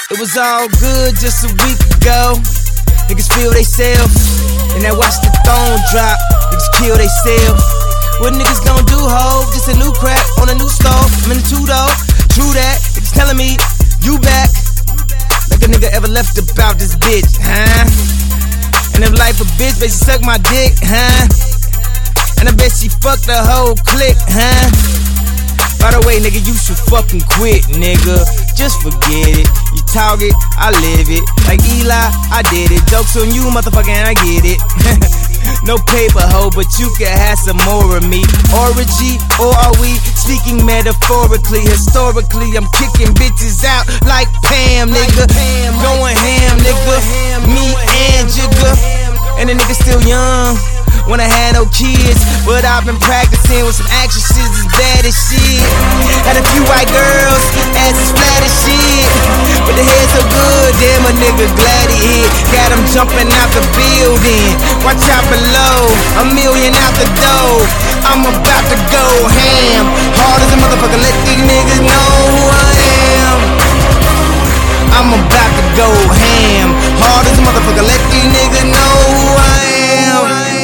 It was all good just a week ago. Niggas feel they self, and I watch the throne drop. Niggas kill they self. What niggas gon' do, ho? Just a new crack on a new stove. I'm in the two-door, true that. Niggas telling me, you back. Like a nigga ever left about this bitch, huh? And if life a bitch, bet she suck my dick, huh? And I bet she fucked the whole clique, huh? By the way, nigga, you should fucking quit, nigga. Just forget it. You talk it, I live it. Like Eli, I did it. Jokes on you, motherfucker, and I get it. No paper, ho, but you can have some more of me. Orgy, or are we speaking metaphorically? Historically, I'm kicking bitches out like Pam, nigga. Going ham, nigga. Me and Jigga. And the nigga still young. When I had no kids, but I've been practicing with some actresses as bad as shit. Had a few white girls, asses flat as shit, but the head so good, damn a nigga glad he hit. Got him jumping out the building, watch out below, $1 million out the door. I'm about to go ham, hard as a motherfucker, let these niggas know who I am. I'm about to go ham, hard as a motherfucker, let these niggas know who I am.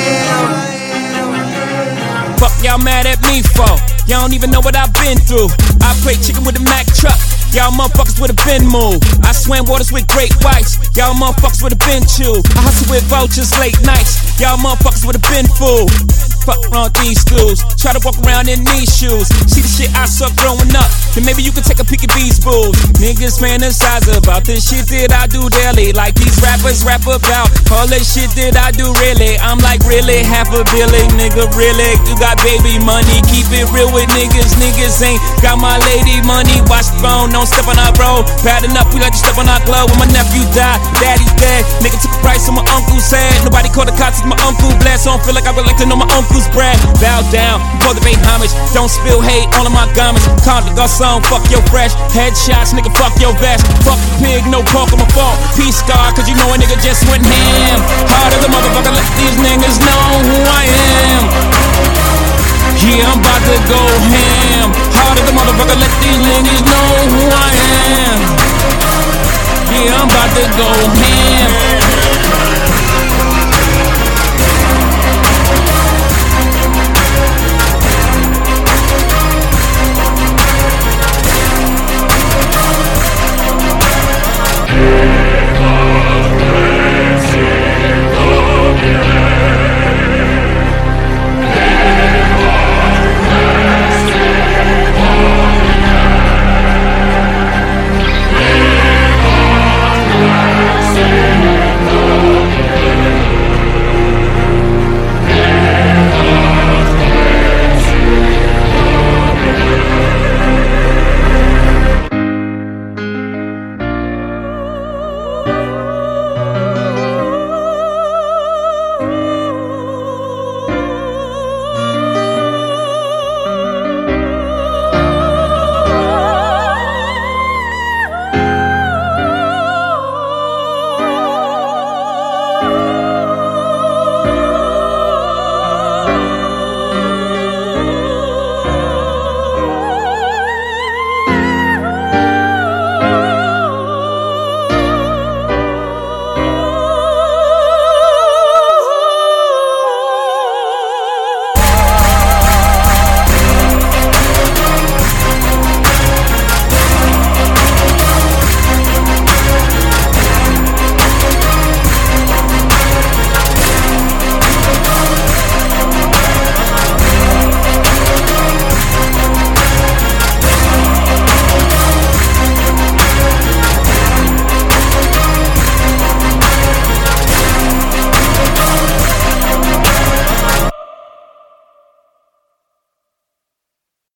Fuck y'all mad at me for? Y'all don't even know what I've been through. I play chicken with a Mack truck. Y'all motherfuckers would've been moved. I swam waters with great whites. Y'all motherfuckers would've been chewed. I hustle with vultures late nights. Y'all motherfuckers would've been fooled. Fuck around these schools. Try to walk around in these shoes. See the shit I suck growing up. Then maybe you can take a peek at these fools. Niggas fantasize about this shit that I do daily. Like these rappers rap about all that shit that I do really. I'm like really half a billion, nigga, really. You got baby money, keep it real with niggas. Niggas ain't got my lady money. Watch the phone, don't step on our road. Bad enough, we like to step on our glove. When my nephew died, daddy's dead. Nigga took a price on my uncle's head. Nobody called the cops, my uncle blessed. So I don't feel like I would like to know my uncle's bread. Bow down, before the pay homage. Don't spill hate on my garments. Call the garçon, fuck your fresh. Headshots, nigga, fuck your vest. Fuck the pig, no pork on my fault. Peace scar, cause you know a nigga just went ham. Hard as a motherfucker, let these niggas know who I am. Yeah, I'm about to go ham. Hard as a motherfucker, let these niggas know who I am. Yeah, I'm about to go ham.